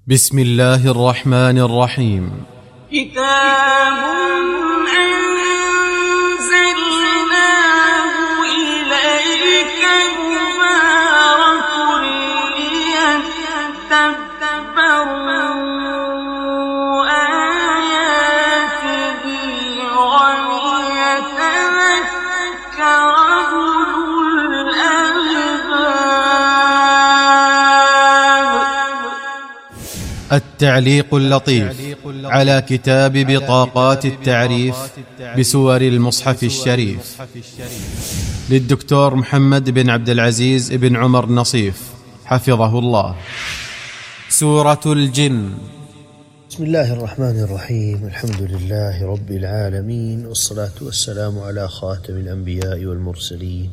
بسم الله الرحمن الرحيم. كتاب أنزلناه إليك مبارك ليدبروا آياته وليتذكر أولو الألباب. التعليق اللطيف على كتاب بطاقات التعريف بسور المصحف الشريف للدكتور محمد بن عبد العزيز بن عمر نصيف حفظه الله. سورة الجن. بسم الله الرحمن الرحيم. الحمد لله رب العالمين، والصلاة والسلام على خاتم الأنبياء والمرسلين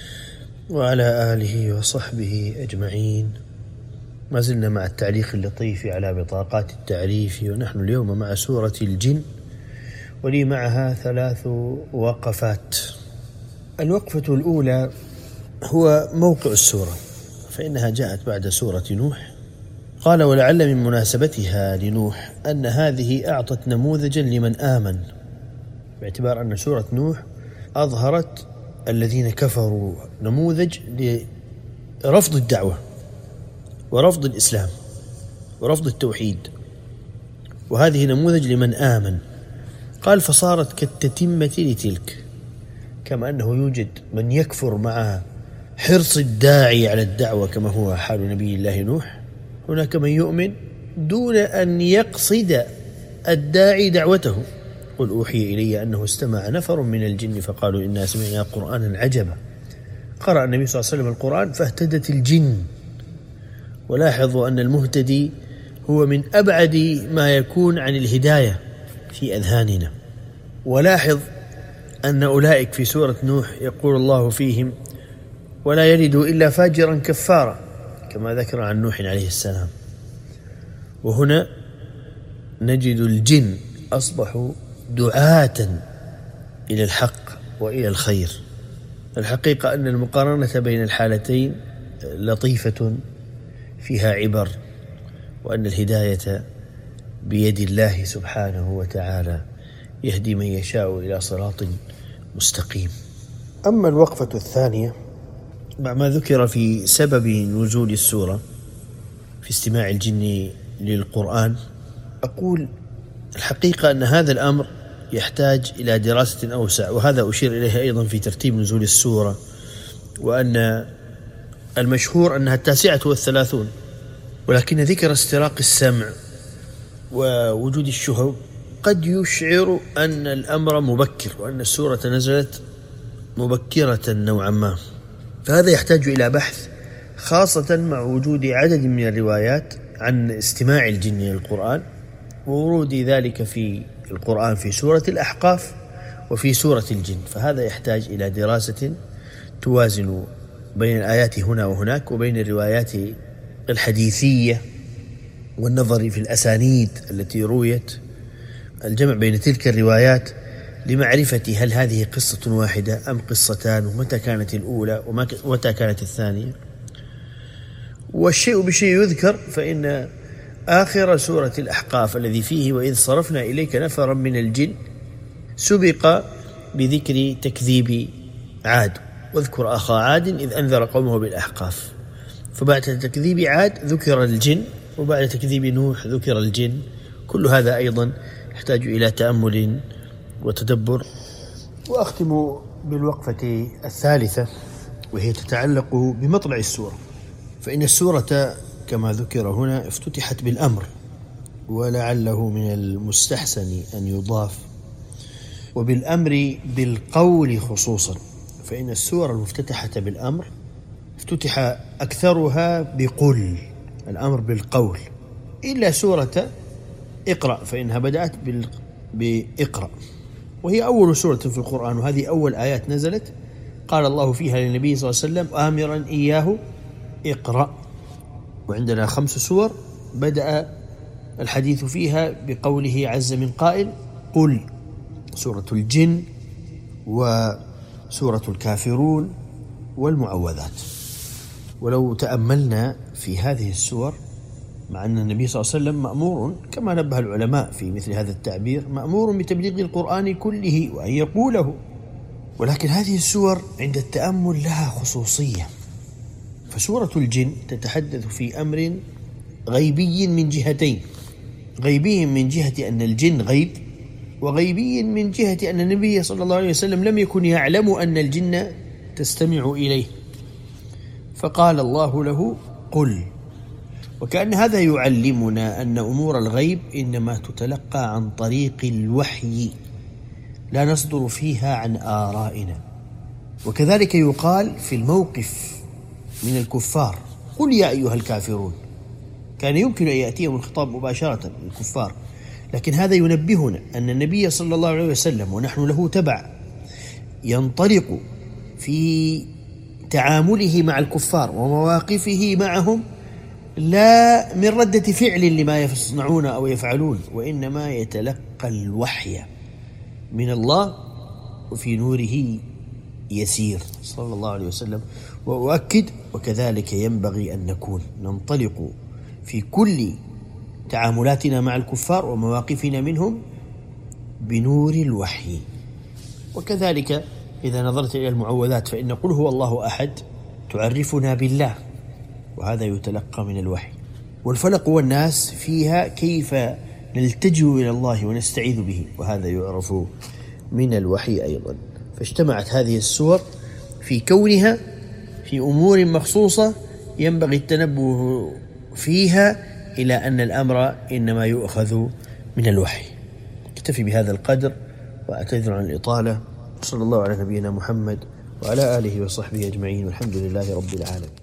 وعلى آله وصحبه أجمعين. ما زلنا مع التعليق اللطيف على بطاقات التعريف، ونحن اليوم مع سورة الجن، ولي معها 3 وقفات. الوقفة الأولى هو موقع السورة، فإنها جاءت بعد سورة نوح. قال: ولعل من مناسبتها لنوح أن هذه أعطت نموذجا لمن آمن، باعتبار أن سورة نوح أظهرت الذين كفروا، نموذج لرفض الدعوة ورفض الإسلام ورفض التوحيد، وهذه نموذج لمن آمن. قال: فصارت كالتتمة لتلك، كما أنه يوجد من يكفر مع حرص الداعي على الدعوة كما هو حال نبي الله نوح، هناك من يؤمن دون أن يقصد الداعي دعوته. قل أوحي إلي أنه استمع نفر من الجن فقالوا إنا سمعنا قرآنا عجبا. قرأ النبي صلى الله عليه وسلم القرآن فاهتدت الجن. ولاحظوا أن المهتدي هو من أبعد ما يكون عن الهداية في أذهاننا. ولاحظ أن أولئك في سورة نوح يقول الله فيهم: ولا يلدوا إلا فاجرا كفارا، كما ذكر عن نوح عليه السلام. وهنا نجد الجن أصبحوا دعاة إلى الحق وإلى الخير. الحقيقة أن المقارنة بين الحالتين لطيفة فيها عبر، وأن الهداية بيد الله سبحانه وتعالى، يهدي من يشاء إلى صراط مستقيم. أما الوقفة الثانية مع ما ذكر في سبب نزول السورة في استماع الجن للقرآن، أقول الحقيقة أن هذا الأمر يحتاج إلى دراسة أوسع، وهذا أشير إليه أيضا في ترتيب نزول السورة، وأن المشهور أنها 39، ولكن ذكر استراق السمع ووجود الشهب قد يشعر أن الأمر مبكر، وأن السورة نزلت مبكرة نوعا ما، فهذا يحتاج إلى بحث، خاصة مع وجود عدد من الروايات عن استماع الجن للقرآن، وورود ذلك في القرآن في سورة الأحقاف وفي سورة الجن. فهذا يحتاج إلى دراسة توازن بين الآيات هنا وهناك، وبين الروايات الحديثية والنظر في الأسانيد التي رويت، الجمع بين تلك الروايات لمعرفة هل هذه قصة واحدة أم قصتان، ومتى كانت الأولى ومتى كانت الثانية. والشيء بشيء يذكر، فإن آخر سورة الأحقاف الذي فيه وإذ صرفنا إليك نفرا من الجن سبق بذكر تكذيب عاد، واذكر أخا عاد إذ أنذر قومه بالأحقاف. فبعد تكذيب عاد ذكر الجن، وبعد تكذيب نوح ذكر الجن. كل هذا أيضا يحتاج إلى تأمل وتدبر. وأختم بالوقفة الثالثة، وهي تتعلق بمطلع السورة. فإن السورة كما ذكر هنا افتتحت بالأمر، ولعله من المستحسن أن يضاف وبالأمر بالقول خصوصا، فإن السورة المفتتحة بالأمر افتتح أكثرها بقل، الأمر بالقول، إلا سورة اقرأ فإنها بدأت بإقرأ، وهي أول سورة في القرآن، وهذه أول آيات نزلت قال الله فيها للنبي صلى الله عليه وسلم آمرا إياه اقرأ. وعندنا 5 سور بدأ الحديث فيها بقوله عز من قائل قل: سورة الجن وسورة الكافرون والمعوذات. ولو تأملنا في هذه السور مع أن النبي صلى الله عليه وسلم مأمور كما نبه العلماء في مثل هذا التعبير، مأمور بتبليغ القرآن كله وأن يقوله، ولكن هذه السور عند التأمل لها خصوصية. فسورة الجن تتحدث في أمر غيبي من جهتين: غيبي من جهة أن الجن غيب، وغيبي من جهة أن النبي صلى الله عليه وسلم لم يكن يعلم أن الجن تستمع إليه، فقال الله له: قل. وكأن هذا يعلمنا أن أمور الغيب إنما تتلقى عن طريق الوحي، لا نصدر فيها عن آرائنا. وكذلك يقال في الموقف من الكفار: قل يا أيها الكافرون. كان يمكن أن يأتيهم الخطاب مباشرة للكفار، لكن هذا ينبهنا أن النبي صلى الله عليه وسلم ونحن له تبع ينطلق في تعامله مع الكفار ومواقفه معهم لا من ردة فعل لما يصنعون أو يفعلون، وإنما يتلقى الوحي من الله وفي نوره يسير صلى الله عليه وسلم. وأؤكد: وكذلك ينبغي أن نكون ننطلق في كل تعاملاتنا مع الكفار ومواقفنا منهم بنور الوحي. وكذلك إذا نظرت إلى المعوذات فإن قل هو الله أحد تعرفنا بالله، وهذا يتلقى من الوحي. والفلق والناس فيها كيف نلتجئ إلى الله ونستعيذ به، وهذا يعرف من الوحي أيضا. فاجتمعت هذه السور في كونها في أمور مخصوصة ينبغي التنبه فيها إلى أن الأمر إنما يؤخذ من الوحي. اكتفي بهذا القدر وأعتذر عن الإطالة. صلى الله على نبينا محمد وعلى آله وصحبه أجمعين، والحمد لله رب العالمين.